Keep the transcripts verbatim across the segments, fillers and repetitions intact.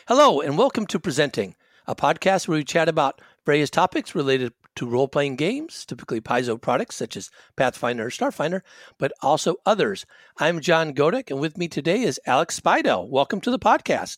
Hello, and welcome to Presenting, a podcast where we chat about various topics related to role-playing games, typically Paizo products such as Pathfinder or Starfinder, but also others. I'm John Godek, and with me today is Alex Spidell. Welcome to the podcast.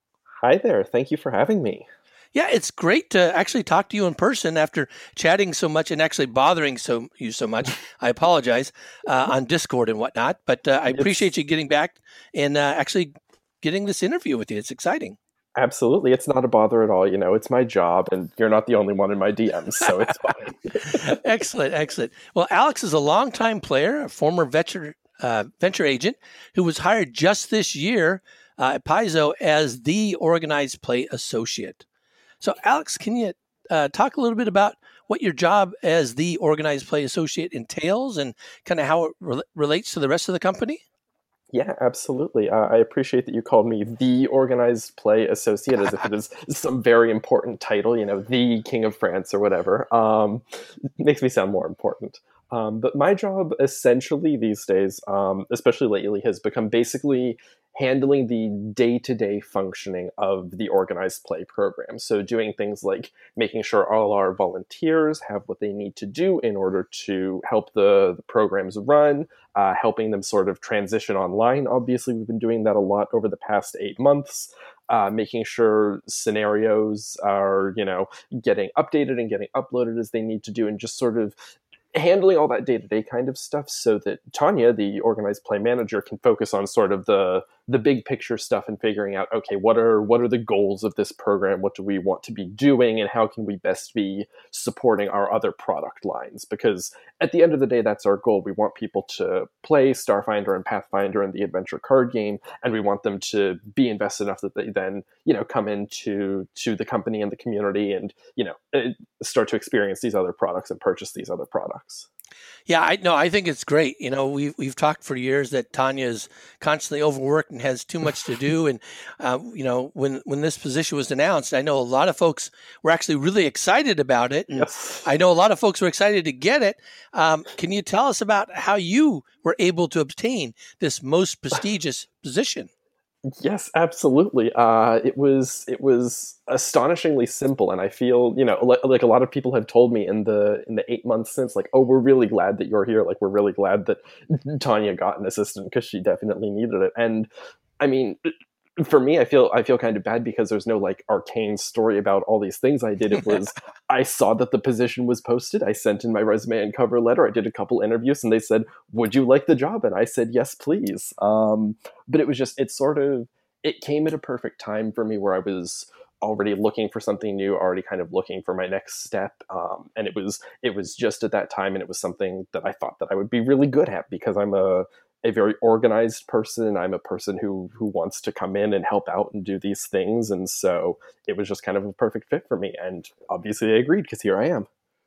Hi there. Thank you for having me. Yeah, it's great to actually talk to you in person after chatting so much and actually bothering so you so much. I apologize uh, on Discord and whatnot, but uh, I appreciate you getting back and uh, actually getting this interview with you. It's exciting. Absolutely. It's not a bother at all. You know, it's my job, and you're not the only one in my D Ms, so it's fine. Excellent, excellent. Well, Alex is a longtime player, a former venture uh, venture agent who was hired just this year uh, at Paizo as the Organized Play Associate. So, Alex, can you uh, talk a little bit about what your job as the Organized Play Associate entails and kind of how it re- relates to the rest of the company? Yeah, absolutely. Uh, I appreciate that you called me the Organized Play Associate as if it is some very important title, you know, the King of France or whatever. Um, makes me sound more important. Um, but my job essentially these days, um, especially lately, has become basically handling the day-to-day functioning of the Organized Play program. So doing things like making sure all our volunteers have what they need to do in order to help the, the programs run, uh, helping them sort of transition online. Obviously, we've been doing that a lot over the past eight months. Uh, making sure scenarios are, you know, getting updated and getting uploaded as they need to do, and just sort of handling all that day-to-day kind of stuff so that Tanya, the Organized Play manager, can focus on sort of the the big picture stuff and figuring out, okay, what are what are the goals of this program? What do we want to be doing, and how can we best be supporting our other product lines? Because at the end of the day, that's our goal. We want people to play Starfinder and Pathfinder and the adventure card game, and we want them to be invested enough that they then, you know, come into to the company and the community and, you know, start to experience these other products and purchase these other products. Yeah, I no, I think it's great. You know, we've we've talked for years that Tanya is constantly overworked and has too much to do. And uh, you know, when when this position was announced, I know a lot of folks were actually really excited about it, and Yes. I know a lot of folks were excited to get it. Um, can you tell us about how you were able to obtain this most prestigious position? Yes, absolutely. Uh, it was it was astonishingly simple, and I feel, you know, like, like a lot of people have told me in the in the eight months since, like, oh, we're really glad that you're here. Like, we're really glad that Tanya got an assistant because she definitely needed it. And I mean, for me, I feel I feel kind of bad because there's no like arcane story about all these things I did. It was I saw that the position was posted. I sent in my resume and cover letter. I did a couple interviews, and they said, "Would you like the job?" And I said, "Yes, please." Um, but it was just it sort of it came at a perfect time for me where I was already looking for something new, already kind of looking for my next step. Um, and it was it was just at that time, and it was something that I thought that I would be really good at because I'm a a very organized person. I'm a person who who wants to come in and help out and do these things. And so it was just kind of a perfect fit for me. And obviously I agreed because here I am.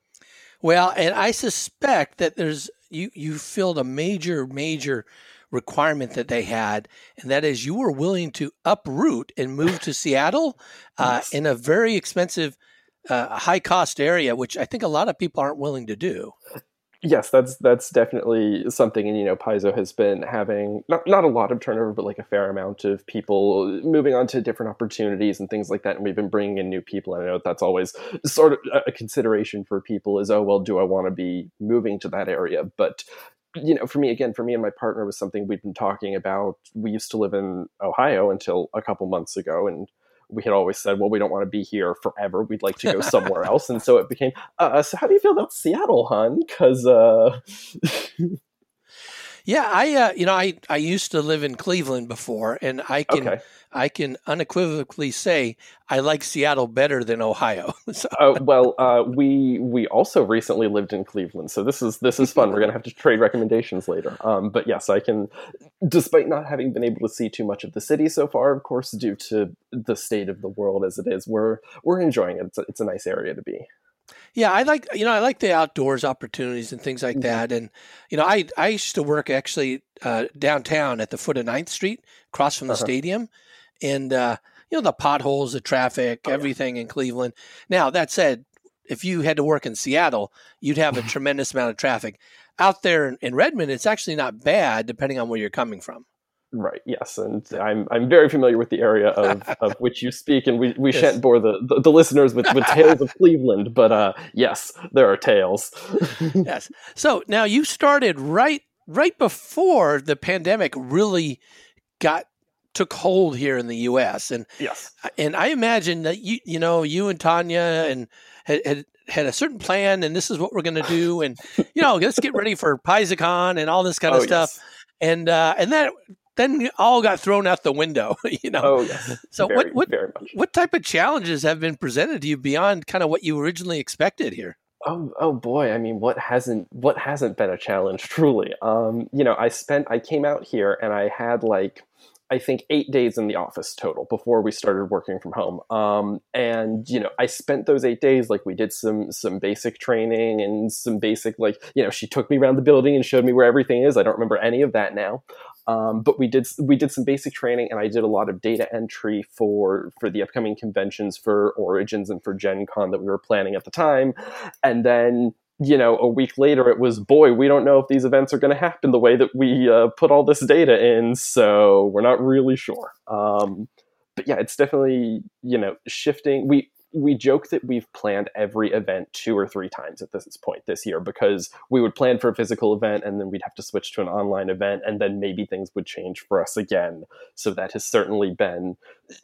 Well, and I suspect that there's you you filled a major, major requirement that they had, and that is you were willing to uproot and move to Seattle uh, Yes. in a very expensive, uh, high cost area, which I think a lot of people aren't willing to do. Yes, that's that's definitely something. And, you know, Paizo has been having not, not a lot of turnover, but like a fair amount of people moving on to different opportunities and things like that. And we've been bringing in new people. And I know that's always sort of a consideration for people is, oh, well, do I want to be moving to that area? But, you know, for me, again, for me and my partner was something we'd been talking about. We used to live in Ohio until a couple months ago. And we had always said, well, we don't want to be here forever. We'd like to go somewhere else. And so it became, uh, so how do you feel about Seattle, hon? Because, uh... yeah, I, uh, you know, I, I used to live in Cleveland before, and I can, okay. I can unequivocally say I like Seattle better than Ohio. So. Uh, well, uh, we we also recently lived in Cleveland, so this is this is fun. We're gonna have to trade recommendations later. Um, but yes, I can, despite not having been able to see too much of the city so far, of course, due to the state of the world as it is, we're we're enjoying it. It's a, it's a nice area to be. Yeah, I like you know I like the outdoors opportunities and things like that, and you know I I used to work actually uh, downtown at the foot of Ninth Street, across from the Uh-huh. stadium, and uh, you know the potholes, the traffic, Oh, yeah. everything in Cleveland. Now that said, if you had to work in Seattle, you'd have a tremendous amount of traffic. Out there in, in Redmond, it's actually not bad depending on where you're coming from. Right. Yes, and I'm I'm very familiar with the area of, of which you speak, and we, we Yes. shan't bore the, the, the listeners with, with tales of Cleveland, but uh, yes, there are tales. Yes. So now you started right right before the pandemic really got took hold here in the U S and Yes. and I imagine that you you know you and Tanya and had had, had a certain plan, and this is what we're going to do, and you know let's get ready for PaizoCon and all this kind of Oh, stuff, yes. and uh, and that then all got thrown out the window, you know. Oh, yes. So very, what what very much. what type of challenges have been presented to you beyond kind of what you originally expected here? Oh, oh boy. I mean, what hasn't what hasn't been a challenge, truly? Um, you know, I spent I came out here and I had like I think eight days in the office total before we started working from home. Um, and you know, I spent those eight days like we did some some basic training and some basic like you know, she took me around the building and showed me where everything is. I don't remember any of that now. Um, but we did we did some basic training, and I did a lot of data entry for for the upcoming conventions for Origins and for Gen Con that we were planning at the time. And then, you know, a week later, it was, boy, we don't know if these events are going to happen the way that we uh, put all this data in, so we're not really sure. Um, but yeah, it's definitely, you know, shifting. We we joke that we've planned every event two or three times at this point this year, because we would plan for a physical event and then we'd have to switch to an online event, and then maybe things would change for us again. So that has certainly been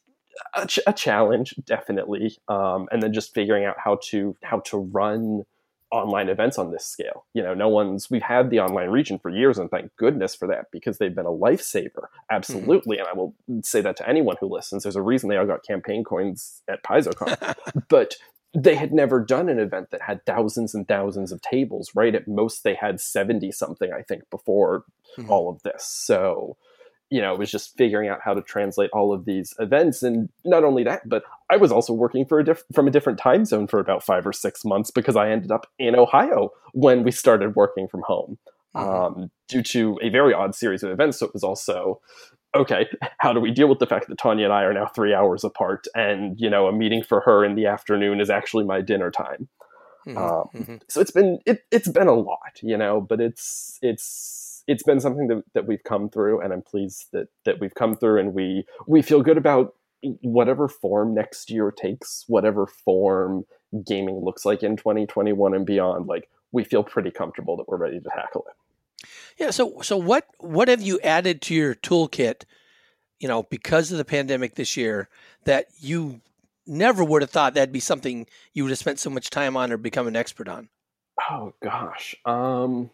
a, ch- a challenge, definitely. Um, and then just figuring out how to how to run online events on this scale. You know, no one's, we've had the online region for years, and thank goodness for that, because they've been a lifesaver. Absolutely. Mm-hmm. And I will say that to anyone who listens. There's a reason they all got campaign coins at PaizoCon. But they had never done an event that had thousands and thousands of tables, right? At most they had seventy something, I think, before mm-hmm. all of this. So, you know, it was just figuring out how to translate all of these events. And not only that, but I was also working for a diff- from a different time zone for about five or six months because I ended up in Ohio when we started working from home, mm-hmm. um, due to a very odd series of events. So it was also, okay, how do we deal with the fact that Tanya and I are now three hours apart, and, you know, a meeting for her in the afternoon is actually my dinner time. Mm-hmm. Um, mm-hmm. So it's been, it, it's been a lot, you know, but it's, it's, it's been something that, that we've come through, and I'm pleased that, that we've come through, and we, we feel good about whatever form next year takes, whatever form gaming looks like in twenty twenty-one and beyond. Like, we feel pretty comfortable that we're ready to tackle it. Yeah. So, so what, what have you added to your toolkit, you know, because of the pandemic this year, that you never would have thought that'd be something you would have spent so much time on or become an expert on? Oh gosh. Um,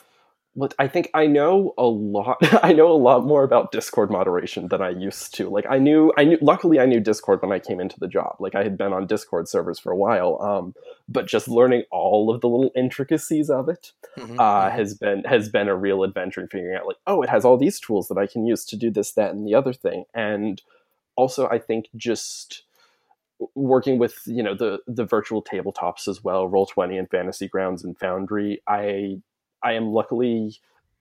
But I think I know a lot. I know a lot more about Discord moderation than I used to. Like I knew, I knew. Luckily, I knew Discord when I came into the job. Like I had been on Discord servers for a while. Um, but just learning all of the little intricacies of it mm-hmm, uh, mm-hmm. has been has been a real adventure in figuring out. Like, oh, it has all these tools that I can use to do this, that, and the other thing. And also, I think just working with, you know, the the virtual tabletops as well, Roll twenty and Fantasy Grounds and Foundry. I. I am luckily,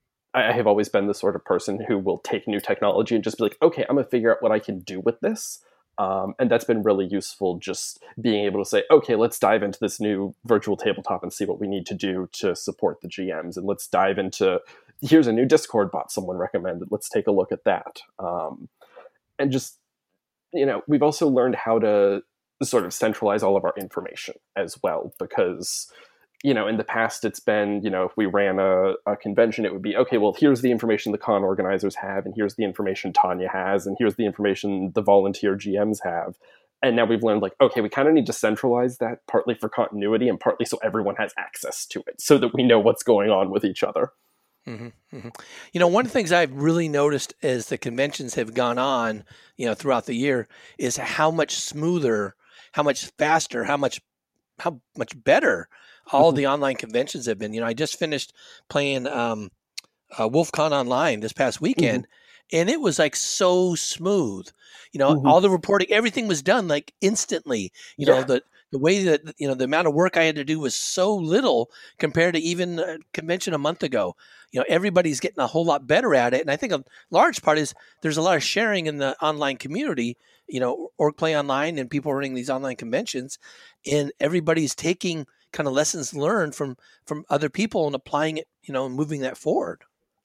I have always been the sort of person who will take new technology and just be like, okay, I'm going to figure out what I can do with this. Um, and that's been really useful, just being able to say, okay, let's dive into this new virtual tabletop and see what we need to do to support the G Ms. And let's dive into, here's a new Discord bot someone recommended. Let's take a look at that. Um, and just, you know, we've also learned how to sort of centralize all of our information as well, because, you know, in the past, it's been, you know, if we ran a, a convention, it would be, okay, well, here's the information the con organizers have, and here's the information Tanya has, and here's the information the volunteer G Ms have. And now we've learned, like, okay, we kind of need to centralize that, partly for continuity and partly so everyone has access to it, so that we know what's going on with each other. Mm-hmm, mm-hmm. You know, one of the things I've really noticed as the conventions have gone on, you know, throughout the year, is how much smoother, how much faster, how much, how much better all the online conventions have been. You know, I just finished playing um, uh, WolfCon Online this past weekend, mm-hmm. and it was like so smooth. You know, mm-hmm. all the reporting, everything was done like instantly. You yeah. know, the the way that, you know, the amount of work I had to do was so little compared to even a convention a month ago. You know, everybody's getting a whole lot better at it. And I think a large part is there's a lot of sharing in the online community, you know, Org Play Online and people running these online conventions, and everybody's taking kind of lessons learned from from other people and applying it, you know, and moving that forward.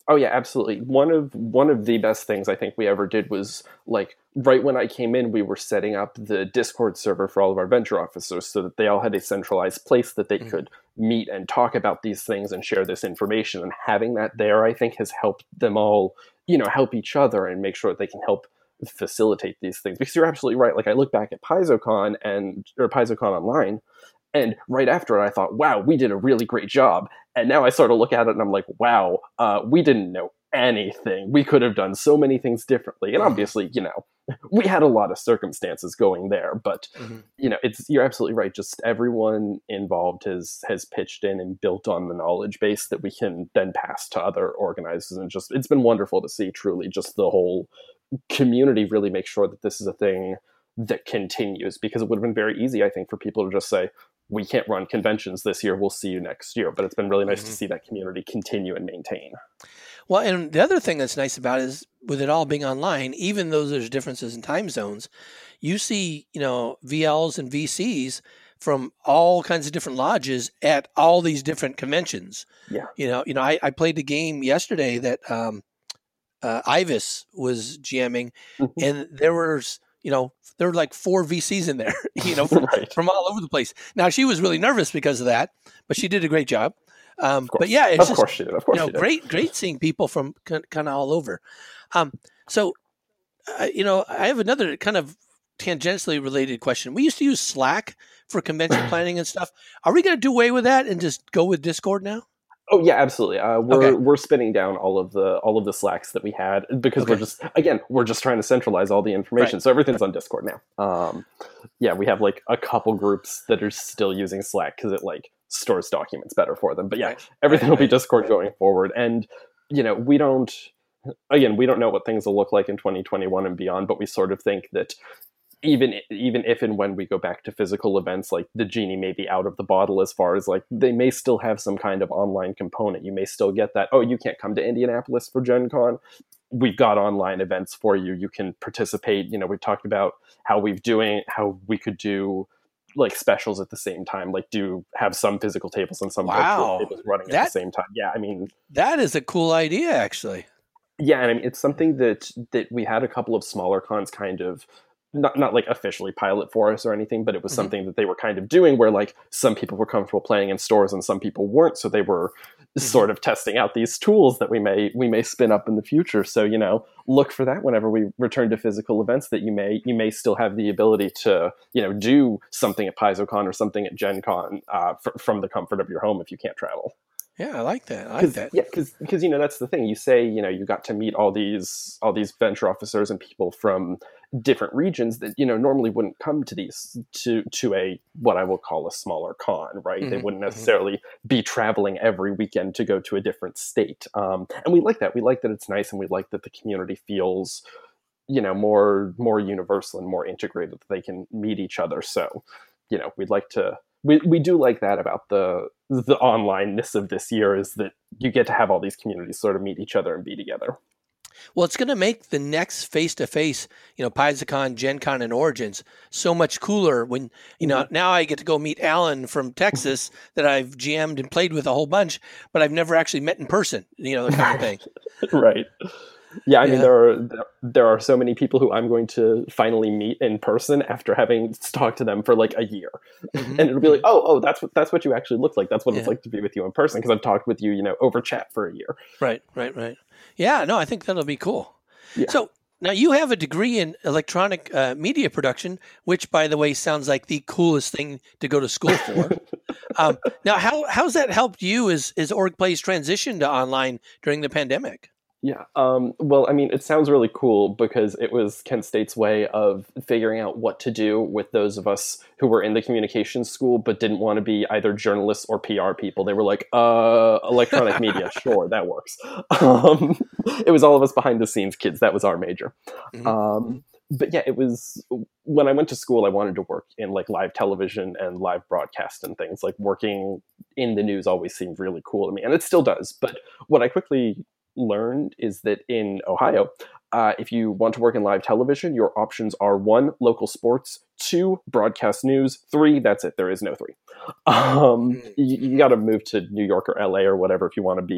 Oh yeah, absolutely. One of one of the best things I think we ever did was like right when I came in, we were setting up the Discord server for all of our venture officers so that they all had a centralized place that they Mm-hmm. could meet and talk about these things and share this information. And having that there, I think, has helped them all, you know, help each other and make sure that they can help facilitate these things. Because you're absolutely right. Like I look back at PaizoCon and or PaizoCon Online, and right after it, I thought, wow, we did a really great job. And now I sort of look at it and I'm like, wow, uh, we didn't know anything. We could have done so many things differently. And obviously, you know, we had a lot of circumstances going there, but Mm-hmm. you know, it's you're absolutely right. Just everyone involved has has pitched in and built on the knowledge base that we can then pass to other organizers. And just it's been wonderful to see truly just the whole community really make sure that this is a thing that continues, because it would have been very easy, I think, for people to just say, we can't run conventions this year, we'll see you next year. But it's been really nice Mm-hmm. to see that community continue and maintain. Well, and the other thing that's nice about it is with it all being online, even though there's differences in time zones, you see, you know, V Ls and V Cs from all kinds of different lodges at all these different conventions. Yeah. You know, you know, I, I played a game yesterday that um, uh, Ivis was GMing, Mhm. and there was, you know, there were like four V Cs in there, you know, from, Right. from all over the place. Now she was really nervous because of that, but she did a great job. Um, Of course. but yeah, it's of just, course she did. Of course you know, she did. great, great seeing people from kind of all over. Um, so, uh, you know, I have another kind of tangentially related question. We used to use Slack for convention planning and stuff. Are we going to do away with that and just go with Discord now? Oh yeah, absolutely. Uh, we're Okay. we're spinning down all of the all of the Slacks that we had because Okay. we're just again we're just trying to centralize all the information. Right. So everything's on Discord now. Um, yeah, we have like a couple groups that are still using Slack because it like stores documents better for them. But yeah, Right. everything Right, will be right. Discord going forward. And you know, we don't again we don't know what things will look like in twenty twenty-one and beyond, but we sort of think that even even if and when we go back to physical events, like the genie may be out of the bottle as far as like they may still have some kind of online component. You may still get that, oh, you can't come to Indianapolis for Gen Con. We've got online events for you. You can participate. You know, we've talked about how we've doing how we could do like specials at the same time, like do have some physical tables and some Wow. virtual tables running at That- the same time. Yeah, I mean, That is a cool idea, actually. yeah, and I mean it's something that that we had a couple of smaller cons kind of not not like officially pilot for us or anything, but it was Mhm. something that they were kind of doing where like some people were comfortable playing in stores and some people weren't, so they were sort of testing out these tools that we may we may spin up in the future. So, you know, look for that whenever we return to physical events, that you may you may still have the ability to, you know, do something at PaizoCon or something at Gen Con uh, fr- from the comfort of your home if you can't travel. Yeah, I like that. I like Cause, that. yeah, because you know that's the thing. You say you know you got to meet all these all these venture officers and people from different regions that you know normally wouldn't come to these to to a what I will call a smaller con, right? They Mhm, wouldn't mhm. necessarily be traveling every weekend to go to a different state, um, and we like that. We like that it's nice, and we like that the community feels you know more more universal and more integrated. That they can meet each other. So you know we'd like to. We, we do like that about the the onlineness of this year, is that you get to have all these communities sort of meet each other and be together. Well, it's going to make the next face-to-face, you know, PaizoCon, Gen Con, and Origins so much cooler when, you know, now I get to go meet Alan from Texas that I've G M'd and played with a whole bunch, but I've never actually met in person, you know, that kind of thing. Right. Yeah, I Yeah. mean there are there, there are so many people who I'm going to finally meet in person after having talked to them for like a year, Mhm. and it'll be like, oh, oh, that's what that's what you actually look like. That's what it's Yeah. like to be with you in person, because I've talked with you, you know, over chat for a year. Right, right, right. Yeah, no, I think that'll be cool. Yeah. So now you have a degree in electronic uh, media production, which, by the way, sounds like the coolest thing to go to school for. um, now, how how's that helped you as as OrgPlay's transition to online during the pandemic? Yeah. Um, well, I mean, it sounds really cool because it was Kent State's way of figuring out what to do with those of us who were in the communications school but didn't want to be either journalists or P R people. They were like, uh, electronic media, sure, that works. Um, it was all of us behind the scenes kids. That was our major. Mhm. Um, but yeah, it was when I went to school, I wanted to work in like live television and live broadcast and things. Like working in the news always seemed really cool to me, and it still does. But what I quickly learned is that in Ohio, uh, if you want to work in live television, your options are one, local sports, two, broadcast news, three, that's it. There is no three. Um, you you got to move to New York or L A or whatever if you want to be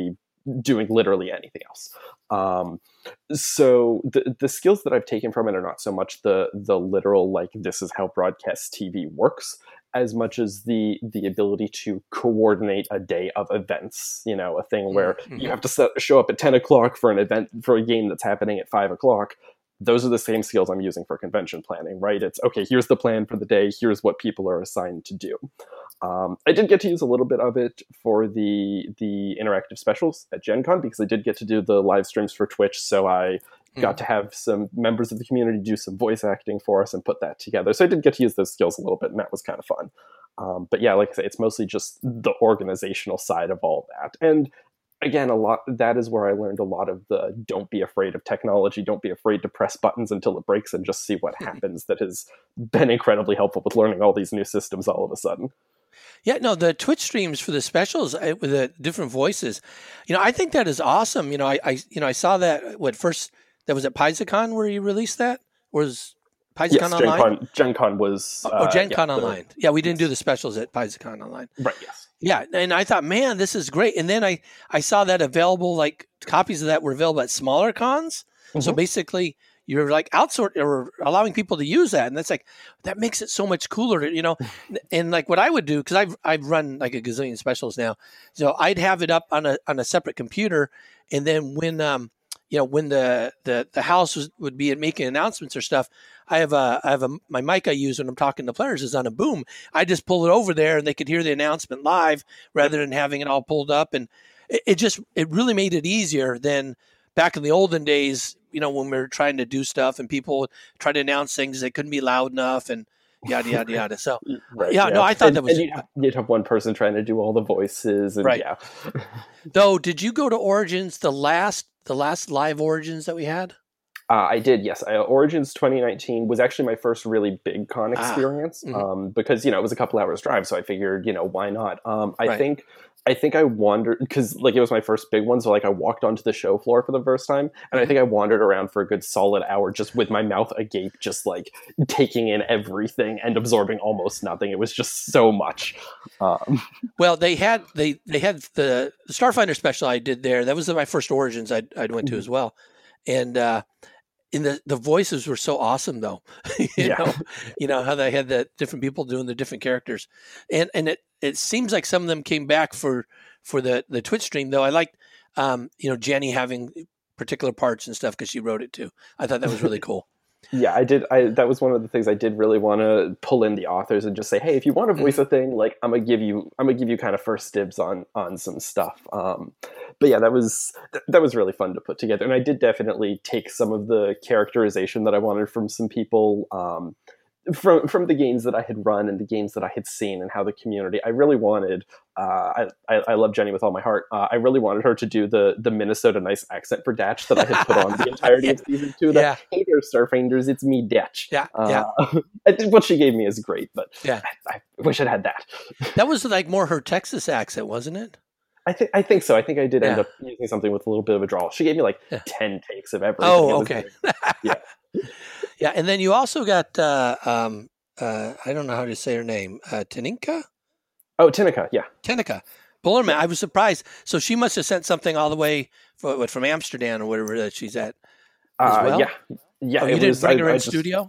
doing literally anything else. Um, so the the skills that I've taken from it are not so much the the literal, like, this is how broadcast T V works, as much as the the ability to coordinate a day of events. You know, a thing where mm-hmm. you have to set, show up at ten o'clock for an event, for a game that's happening at five o'clock. Those are the same skills I'm using for convention planning, right? It's, okay, here's the plan for the day, here's what people are assigned to do. Um, I did get to use a little bit of it for the the interactive specials at Gen Con, because I did get to do the live streams for Twitch, so I mm. got to have some members of the community do some voice acting for us and put that together. So I did get to use those skills a little bit, and that was kind of fun. Um, but yeah, like I say, it's mostly just the organizational side of all that. And again, a lot that is where I learned a lot of the don't be afraid of technology, don't be afraid to press buttons until it breaks and just see what happens. That has been incredibly helpful with learning all these new systems all of a sudden. Yeah, no, the Twitch streams for the specials uh, with the different voices, you know, I think that is awesome. You know, I, I you know, I saw that, what, first, that was at PaizoCon where you released that? Was PaizoCon yes, Online? Gen Con, Gen Con was... Oh, uh, Gen Con yeah, Online. The, yeah, we didn't do the specials at PaizoCon Online. Right, yes. Yeah, and I thought, man, this is great. And then I, I saw that available, like, copies of that were available at smaller cons. Mm-hmm. So basically, you're like outsourcing or allowing people to use that. And that's like, that makes it so much cooler, to, you know, and like what I would do, because I've, I've run like a gazillion specials now. So I'd have it up on a, on a separate computer. And then when, um, you know, when the, the, the house was, would be making announcements or stuff, I have a, I have a, my mic I use when I'm talking to players is on a boom. I just pull it over there and they could hear the announcement live rather than having it all pulled up. And it, it just, it really made it easier than back in the olden days, you know, when we were trying to do stuff and people try to announce things, they couldn't be loud enough and yada, yada, yada. So, right, yeah, yeah, no, I thought and, that was... And you'd, have, you'd have one person trying to do all the voices. And right. Yeah. Though, did you go to Origins, the last the last live Origins that we had? Uh, I did, yes. I, Origins twenty nineteen was actually my first really big con experience ah, mm-hmm. um, because, you know, it was a couple hours drive. So I figured, you know, why not? Um, I right. think... I think I wandered, because like it was my first big one, so like I walked onto the show floor for the first time, and mm-hmm. I think I wandered around for a good solid hour just with my mouth agape, just like taking in everything and absorbing almost nothing. It was just so much. Um. Well, they had they they had the, the Starfinder special I did there. That was my first Origins I I went to mm-hmm. as well, and uh, in the the voices were so awesome though. you yeah. know, you know how they had the different people doing the different characters, and and it. It seems like some of them came back for, for the, the Twitch stream, though. I liked, um, you know, Jenny having particular parts and stuff because she wrote it too. I thought that was really cool. Yeah, I did. I that was one of the things I did really want to pull in the authors and just say, hey, if you want to voice mm-hmm. a thing, like I'm gonna give you, I'm gonna give you kind of first dibs on on some stuff. Um, but yeah, that was that was really fun to put together, and I did definitely take some of the characterization that I wanted from some people. Um, From from the games that I had run and the games that I had seen and how the community, I really wanted, uh, I, I, I love Jenny with all my heart. Uh, I really wanted her to do the the Minnesota nice accent for Datch that I had put on the entirety yeah. of season two. That, yeah. Hey there, Starfinders, it's me, Datch. Yeah, uh, yeah. What she gave me is great, but yeah. I, I wish I'd had that. That was like more her Texas accent, wasn't it? I think I think so. I think I did end yeah. up using something with a little bit of a drawl. She gave me like yeah. ten takes of everything. Oh, okay. yeah. Yeah, and then you also got, uh, um, uh, I don't know how to say her name, uh, Taninka? Oh, Tinica, yeah. Tinica. Bullerman, I was surprised. So she must have sent something all the way for, what, from Amsterdam or whatever that she's at as uh, well? Yeah. yeah oh, you didn't was, bring her I, in I just, studio?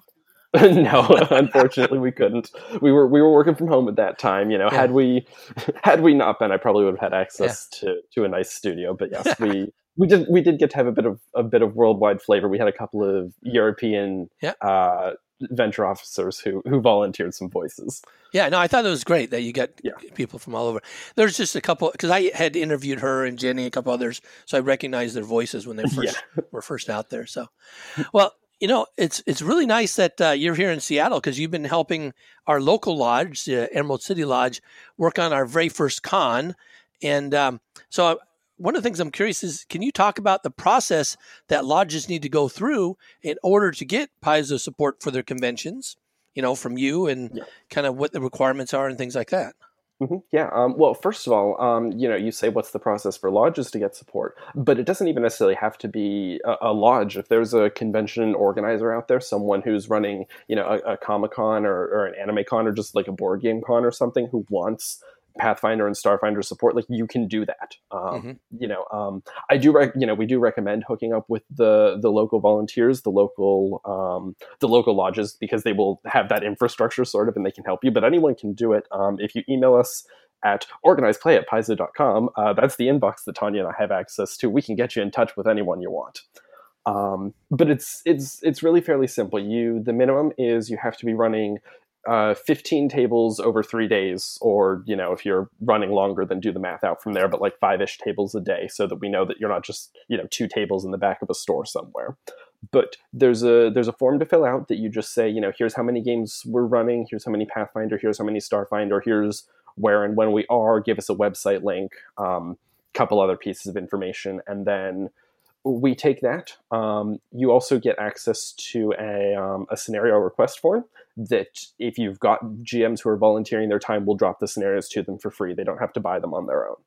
No, unfortunately we couldn't. We were we were working from home at that time. You know, yeah. had we had we not been, I probably would have had access yeah. to, to a nice studio. But yes, we we did we did get to have a bit of a bit of worldwide flavor. We had a couple of European yeah. uh, venture officers who who volunteered some voices. Yeah, no, I thought it was great that you got yeah. people from all over. There's just a couple, because I had interviewed her and Jenny, a couple others, so I recognized their voices when they first yeah. were first out there. So, well, you know, it's it's really nice that uh, you're here in Seattle because you've been helping our local lodge, the Emerald City Lodge, work on our very first con. And um, so one of the things I'm curious is, can you talk about the process that lodges need to go through in order to get Paizo support for their conventions, you know, from you and yeah. kind of what the requirements are and things like that? Mm-hmm. Yeah. Um, well, first of all, um, you know, you say what's the process for lodges to get support, but it doesn't even necessarily have to be a, a lodge. If there's a convention organizer out there, someone who's running, you know, a, a Comic-Con or, or an Anime Con or just like a board game con or something who wants Pathfinder and Starfinder support, like you can do that. Um, Mm-hmm. You know, um, I do, rec- you know, we do recommend hooking up with the the local volunteers, the local um, the local lodges, because they will have that infrastructure sort of, and they can help you. But anyone can do it. Um, if you email us at organizedplay at paizo dot com, uh, that's the inbox that Tanya and I have access to. We can get you in touch with anyone you want. Um, but it's it's it's really fairly simple. You the minimum is you have to be running uh, fifteen tables over three days, or you know if you're running longer, then do the math out from there. But like five-ish tables a day, so that we know that you're not just you know two tables in the back of a store somewhere. But there's a there's a form to fill out that you just say, you know, here's how many games we're running, here's how many Pathfinder, here's how many Starfinder, here's where and when we are. Give us a website link, um, couple other pieces of information, and then we take that. Um, you also get access to a, um, a scenario request form that if you've got G Ms who are volunteering their time, we'll drop the scenarios to them for free. They don't have to buy them on their own,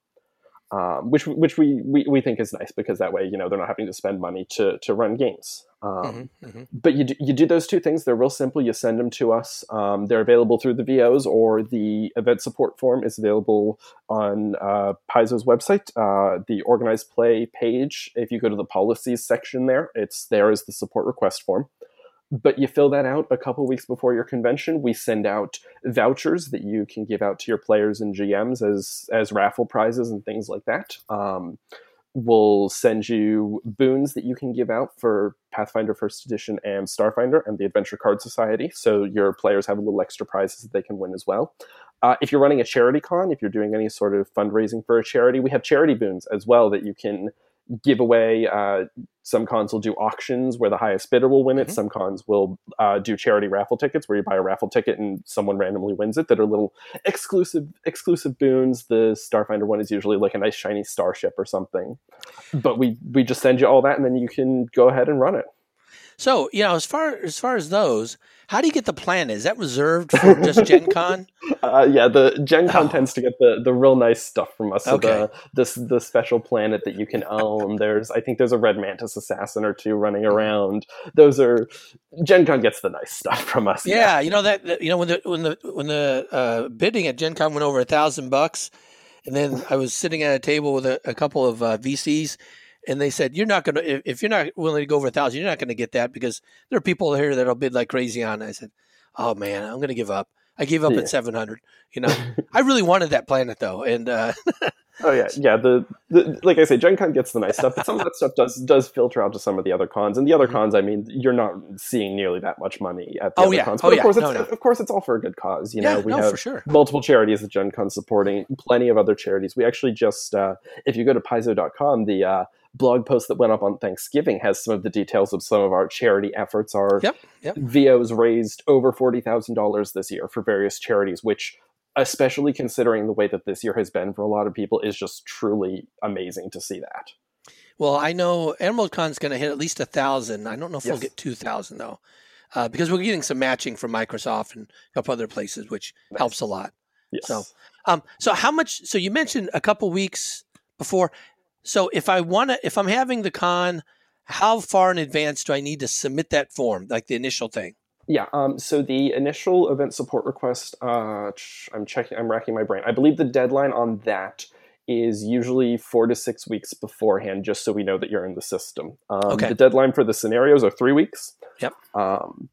um, which which we, we, we think is nice, because that way, you know, they're not having to spend money to, to run games. Um, Mm-hmm. Mm-hmm. But you do, you do those two things. They're real simple. You send them to us. Um, they're available through the V Os, or the event support form is available on uh, Paizo's website, uh, the organized play page. If you go to the policies section there, it's there as the support request form. But you fill that out a couple weeks before your convention. We send out vouchers that you can give out to your players and G Ms as as raffle prizes and things like that. Um, We'll send you boons that you can give out for Pathfinder First Edition and Starfinder and the Adventure Card Society, so your players have a little extra prizes that they can win as well. Uh, if you're running a charity con, if you're doing any sort of fundraising for a charity, we have charity boons as well that you can give away. Uh, some cons will do auctions where the highest bidder will win it. Mm-hmm. Some cons will uh, do charity raffle tickets where you buy a raffle ticket and someone randomly wins it, that are little exclusive exclusive boons. The Starfinder one is usually like a nice shiny starship or something. But we, we just send you all that, and then you can go ahead and run it. So, you know, as far as far as those, how do you get the planet? Is that reserved for just Gen Con? Uh, yeah, the Gen Con oh. tends to get the, the real nice stuff from us. So okay. the, the the special planet that you can own. There's I think there's a Red Mantis assassin or two running around. Those are Gen Con gets the nice stuff from us. Yeah, yeah. you know that, that you know when the when the when the uh, bidding at Gen Con went over a thousand bucks, and then I was sitting at a table with a, a couple of uh, V Cs. And they said, you're not going to, if you're not willing to go over a thousand, you're not going to get that, because there are people here that'll bid like crazy on it. I said, oh man, I'm going to give up. I gave up yeah. at seven hundred, you know, I really wanted that planet though. And, uh, oh yeah. Yeah. The, the, like I say, Gen Con gets the nice stuff, but some of that stuff does, does filter out to some of the other cons, and the other mm-hmm. cons, I mean, you're not seeing nearly that much money at the oh, other yeah. cons, but oh, of yeah. course, no, it's, no. of course it's all for a good cause. You yeah, know, we no, have for sure. multiple charities at Gen Con supporting plenty of other charities. We actually just, uh, if you go to paizo dot com, the, uh, blog post that went up on Thanksgiving has some of the details of some of our charity efforts. Our yep, yep. V Os raised over forty thousand dollars this year for various charities, which, especially considering the way that this year has been for a lot of people, is just truly amazing to see that. Well, I know Emerald Con's going to hit at least a thousand. I don't know if yes. we'll get two thousand though, uh, because we're getting some matching from Microsoft and a couple other places, which nice. helps a lot. Yes. So, um, so how much? So you mentioned a couple weeks before. So if I want to, if I'm having the con, how far in advance do I need to submit that form, like the initial thing? Yeah. Um, so the initial event support request, uh, I'm checking, I'm racking my brain. I believe the deadline on that is usually four to six weeks beforehand, just so we know that you're in the system. Um, okay. The deadline for the scenarios are three weeks. Yep. Um,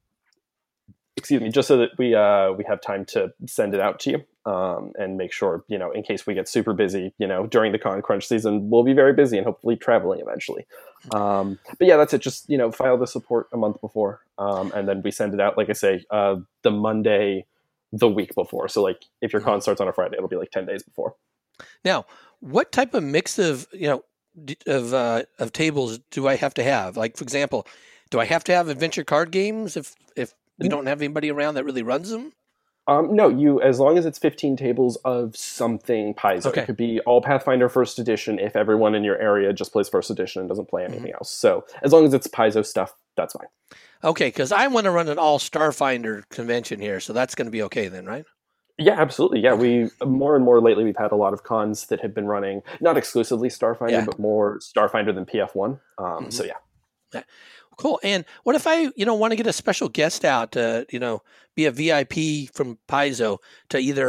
excuse me, just so that we uh, we have time to send it out to you. Um, and make sure, you know, in case we get super busy, you know, during the con crunch season, we'll be very busy and hopefully traveling eventually. Um, but yeah, that's it. Just, you know, file the support a month before. Um, and then we send it out, like I say, uh, the Monday, the week before. So like if your con starts on a Friday, it'll be like ten days before. Now, what type of mix of, you know, of, uh, of tables do I have to have? Like, for example, do I have to have adventure card games if, if we don't have anybody around that really runs them? Um, no, you as long as it's fifteen tables of something Paizo. Okay. It could be all Pathfinder First Edition if everyone in your area just plays First Edition and doesn't play anything mm-hmm. else. So as long as it's Paizo stuff, that's fine. Okay, because I want to run an all Starfinder convention here, so that's going to be okay then, right? Yeah, absolutely. Yeah, we more and more lately we've had a lot of cons that have been running not exclusively Starfinder, yeah. but more Starfinder than P F one. Um, mm-hmm. So yeah. yeah. Cool. And what if I, you know, want to get a special guest out to, you know, be a V I P from Paizo to either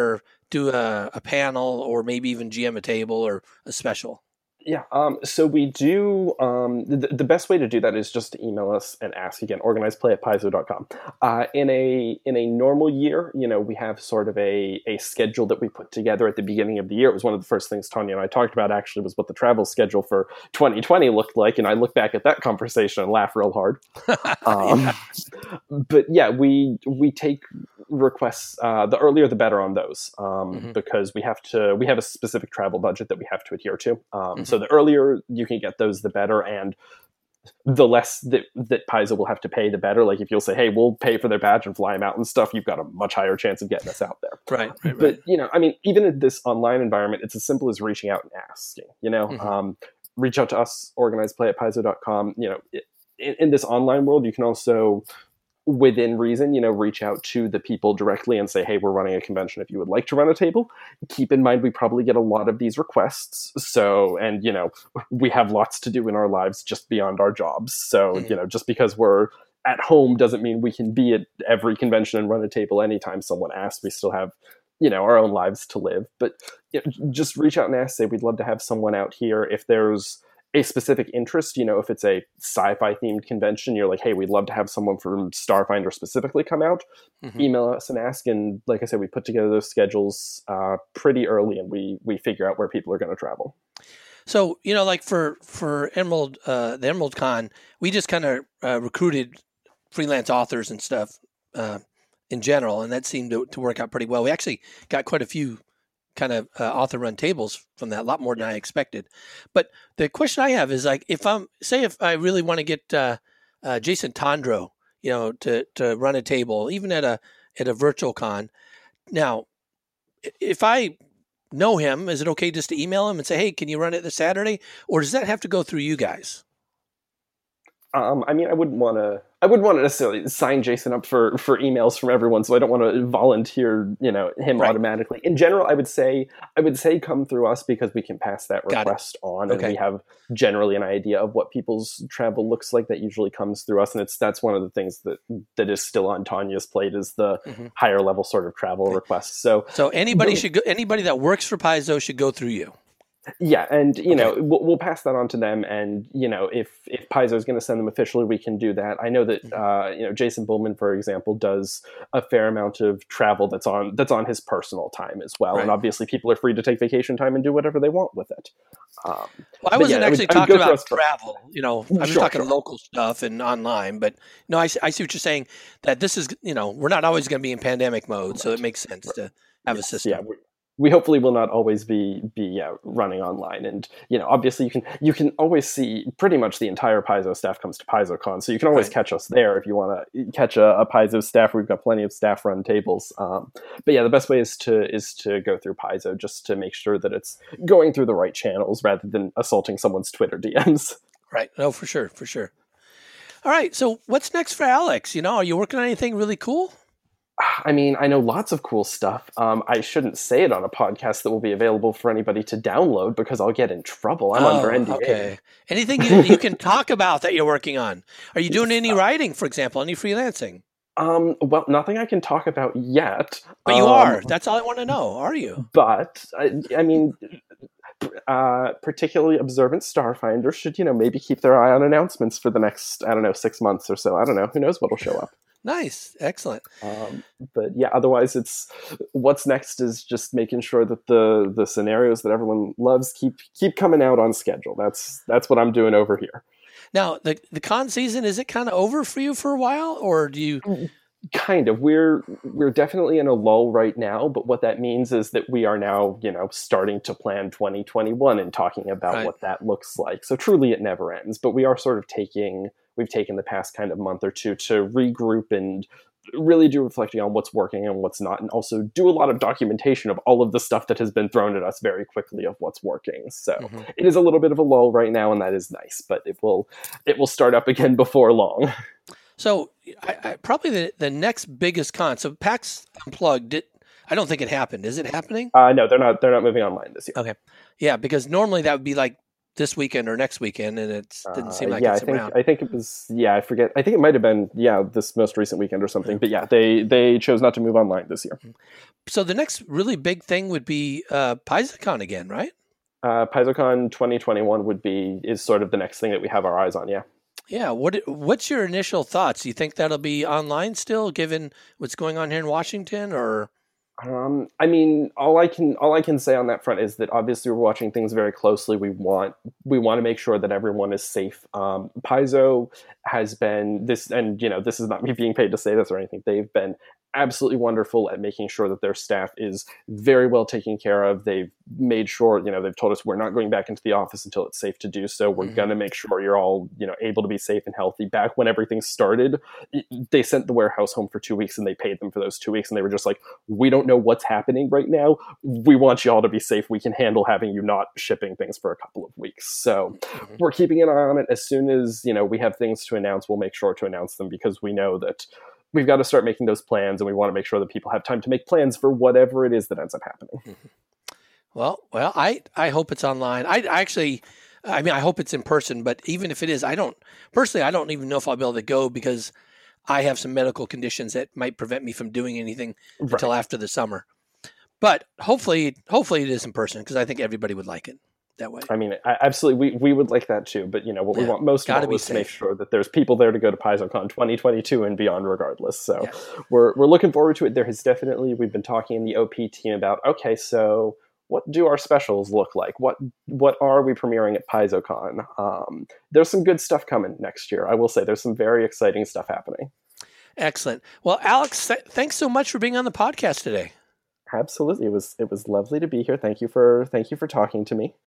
do a, a panel or maybe even G M a table or a special? Yeah, um, so we do, um, the, the best way to do that is just to email us and ask. Again, organizedplay at paizo dot com. Uh, in a in a normal year, you know, we have sort of a, a schedule that we put together at the beginning of the year. It was one of the first things Tanya and I talked about, actually, was what the travel schedule for twenty twenty looked like, and I look back at that conversation and laugh real hard. Um, yeah. But yeah, we we take requests, uh, the earlier the better on those, um, mm-hmm. because we have to, we have a specific travel budget that we have to adhere to. Um, mm-hmm. So the earlier you can get those, the better, and the less that, that Paizo will have to pay, the better. Like if you'll say, hey, we'll pay for their badge and fly them out and stuff, you've got a much higher chance of getting us out there. Right, right, But, right. you know, I mean, even in this online environment, it's as simple as reaching out and asking, you know, mm-hmm. um, reach out to us, organizedplay at paizo dot com. You know, in, in this online world, you can also, within reason, you know, reach out to the people directly and say, hey, we're running a convention if you would like to run a table. Keep in mind, we probably get a lot of these requests. So, and, you know, we have lots to do in our lives just beyond our jobs. So, mm-hmm. you know, just because we're at home doesn't mean we can be at every convention and run a table anytime someone asks. We still have, you know, our own lives to live. But you know, just reach out and ask, say, we'd love to have someone out here. If there's a specific interest, you know, if it's a sci-fi themed convention, you're like, hey, we'd love to have someone from Starfinder specifically come out, mm-hmm. email us and ask. And like I said, we put together those schedules uh, pretty early, and we we figure out where people are going to travel. So, you know, like for, for Emerald, uh, the Emerald Con, we just kind of uh, recruited freelance authors and stuff uh, in general, and that seemed to, to work out pretty well. We actually got quite a few kind of uh, author run tables from that, a lot more than I expected. But the question I have is like, if I'm, say if I really want to get uh, uh, Jason Tondro, you know, to, to run a table, even at a, at a virtual con. Now, if I know him, is it okay just to email him and say, hey, can you run it this Saturday? Or does that have to go through you guys? Um, I mean, I wouldn't want to. I wouldn't want to necessarily sign Jason up for, for emails from everyone, so I don't want to volunteer, you know, him right. automatically. In general, I would say I would say come through us because we can pass that request on, okay. and we have generally an idea of what people's travel looks like. That usually comes through us, and it's that's one of the things that that is still on Tanya's plate is the mm-hmm. higher level sort of travel okay. requests. So, so anybody should go, anybody that works for Paizo should go through you. Yeah, and you okay. know we'll, we'll pass that on to them, and you know if if Paizo is going to send them officially, we can do that. I know that uh, you know Jason Bullman, for example, does a fair amount of travel that's on that's on his personal time as well, right. and obviously people are free to take vacation time and do whatever they want with it. Um, well, I wasn't yeah, actually I would, talking I about travel. You know, I was sure, talking sure. local stuff and online, but no, I, I see what you're saying. That this is you know we're not always going to be in pandemic mode, right. so it makes sense right. to have yes, a system. Yeah, we, we hopefully will not always be be yeah, running online, and you know obviously you can you can always see pretty much the entire Paizo staff comes to PaizoCon, so you can always right. catch us there if you want to catch a, a Paizo staff. We've got plenty of staff run tables, um, but yeah, the best way is to is to go through Paizo just to make sure that it's going through the right channels rather than assaulting someone's Twitter D Ms. Right. No, for sure, for sure. All right. So what's next for Alex? You know, are you working on anything really cool? I mean, I know lots of cool stuff. Um, I shouldn't say it on a podcast that will be available for anybody to download because I'll get in trouble. I'm oh, under N D A. Okay. Anything you, you can talk about that you're working on? Are you doing any writing, for example, any freelancing? Um, well, nothing I can talk about yet. But you um, are. That's all I want to know. Are you? But, I, I mean... Uh, particularly observant Starfinder should, you know, maybe keep their eye on announcements for the next, I don't know, six months or so. I don't know. Who knows what'll show up. Nice. Excellent. Um, but yeah, otherwise it's what's next is just making sure that the, the scenarios that everyone loves keep, keep coming out on schedule. That's, that's what I'm doing over here. Now, the, the con season, is it kind of over for you for a while, or do you... Kind of. We're we're definitely in a lull right now, but what that means is that we are now, you know, starting to plan twenty twenty-one and talking about right. what that looks like. So truly it never ends, but we are sort of taking, we've taken the past kind of month or two to regroup and really do reflecting on what's working and what's not, and also do a lot of documentation of all of the stuff that has been thrown at us very quickly of what's working. So mm-hmm. it is a little bit of a lull right now, and that is nice, but it will it will start up again before long. So I, I, probably the, the next biggest con. So PAX Unplugged, did, I don't think it happened. Is it happening? Uh, no, they're not. They're not moving online this year. Okay, yeah, because normally that would be like this weekend or next weekend, and it didn't seem Uh, like yeah, I it's think around. I think it was yeah I forget I think it might have been yeah this most recent weekend or something. But yeah, they they chose not to move online this year. So the next really big thing would be uh, PaizoCon again, right? Uh, PaizoCon twenty twenty-one would be is sort of the next thing that we have our eyes on. Yeah. Yeah. What What's your initial thoughts? Do you think that'll be online still, given what's going on here in Washington, or? Um, I mean, all I can all I can say on that front is that obviously we're watching things very closely. We want we want to make sure that everyone is safe. Um, Paizo has been this, and you know, this is not me being paid to say this or anything. They've been absolutely wonderful at making sure that their staff is very well taken care of. They've made sure, you know, they've told us we're not going back into the office until it's safe to do so. We're mm-hmm. going to make sure you're all, you know, able to be safe and healthy. Back when everything started, they sent the warehouse home for two weeks and they paid them for those two weeks. And they were just like, we don't know what's happening right now. We want you all to be safe. We can handle having you not shipping things for a couple of weeks. So mm-hmm. we're keeping an eye on it. As soon as, you know, we have things to announce, we'll make sure to announce them, because we know that we've got to start making those plans, and we want to make sure that people have time to make plans for whatever it is that ends up happening. Mm-hmm. Well, well, I, I hope it's online. I, I actually, I mean, I hope it's in person, but even if it is, I don't, personally, I don't even know if I'll be able to go, because I have some medical conditions that might prevent me from doing anything right. until after the summer. But hopefully, hopefully it is in person, because I think everybody would like it that way. I mean, I, absolutely, we, we would like that too. But, you know, what yeah, we want most of all is to make sure that there's people there to go to PaizoCon twenty twenty-two and beyond regardless. So yeah. we're we're looking forward to it. There has definitely, we've been talking in the O P team about, okay, so what do our specials look like? What what are we premiering at PaizoCon? Um, there's some good stuff coming next year. I will say there's some very exciting stuff happening. Excellent. Well, Alex, th- thanks so much for being on the podcast today. Absolutely. It was it was lovely to be here. Thank you for thank you for talking to me.